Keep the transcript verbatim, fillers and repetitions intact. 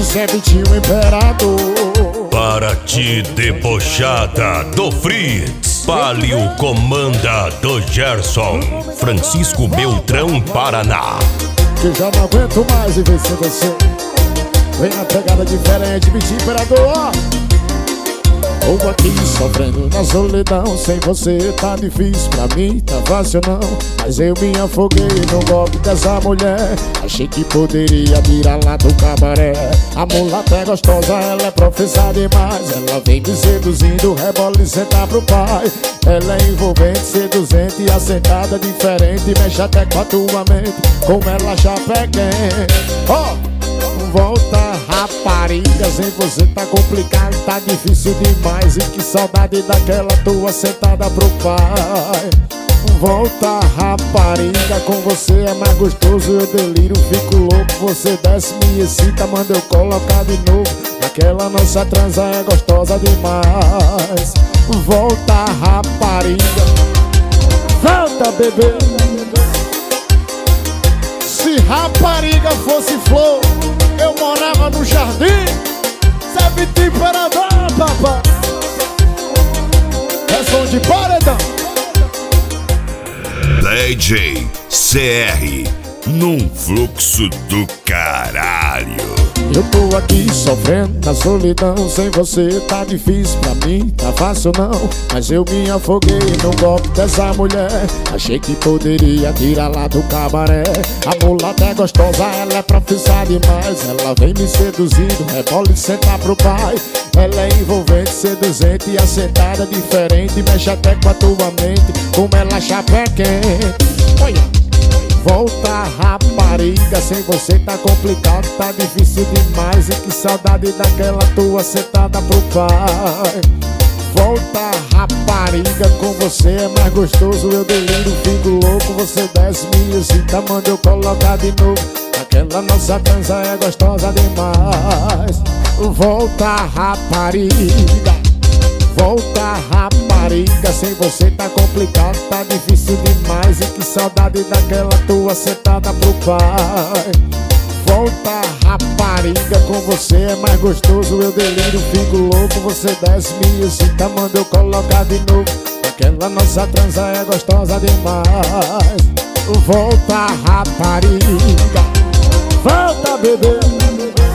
você é Vitinho Imperador. Para ti debochada do Fritz, Palio comanda do Gerson, Francisco Beltrão, Paraná. Que já não aguento mais viver sem você. Vem na pegada diferente, Vitinho Imperador. Tô aqui sofrendo na solidão. Sem você tá difícil, pra mim tá fácil não. Mas eu me afoguei no golpe dessa mulher. Achei que poderia tirar lá do cabaré. A mulata é gostosa, ela é profissa demais. Ela vem me seduzindo, rebola e senta pro pai. Ela é envolvente, seduzente e assentada diferente. Mexe até com a tua mente, como ela já pega. Ó! Oh! Volta, rapariga, sem você tá complicado, tá difícil demais. E que saudade daquela tua sentada pro pai. Volta, rapariga, com você é mais gostoso. Eu deliro, fico louco, você desce, me excita, manda eu colocar de novo. Aquela nossa transa é gostosa demais. Volta, rapariga, volta, bebê. Se rapariga fosse flor, eu morava no jardim. Cê é Vitinho Imperador, papai. É som de paredão. D J C R num fluxo do caralho. Eu tô aqui sofrendo na solidão. Sem você tá difícil, pra mim tá fácil não. Mas eu me afoguei no golpe dessa mulher. Achei que poderia tirar lá do cabaré. A mulata é gostosa, ela é profissa demais. Ela vem me seduzindo, rebola e senta pro pai. Ela é envolvente, seduzente e assentada diferente. Mexe até com a tua mente, como ela chapa quente. Olha! Volta, rapariga, sem você tá complicado, tá difícil demais. E que saudade daquela tua sentada pro pai. Volta, rapariga, com você é mais gostoso. Eu deliro, fico louco, você desce, me excita, manda eu colocar de novo. Aquela nossa dança é gostosa demais. Volta, rapariga, volta, rapariga, sem você tá complicado, tá difícil demais. E que saudade daquela tua sentada pro pai. Volta, rapariga, com você é mais gostoso. Eu deliro, fico louco, você desce, me excita, manda eu colocar de novo. Aquela nossa transa é gostosa demais. Volta, rapariga, volta, bebê.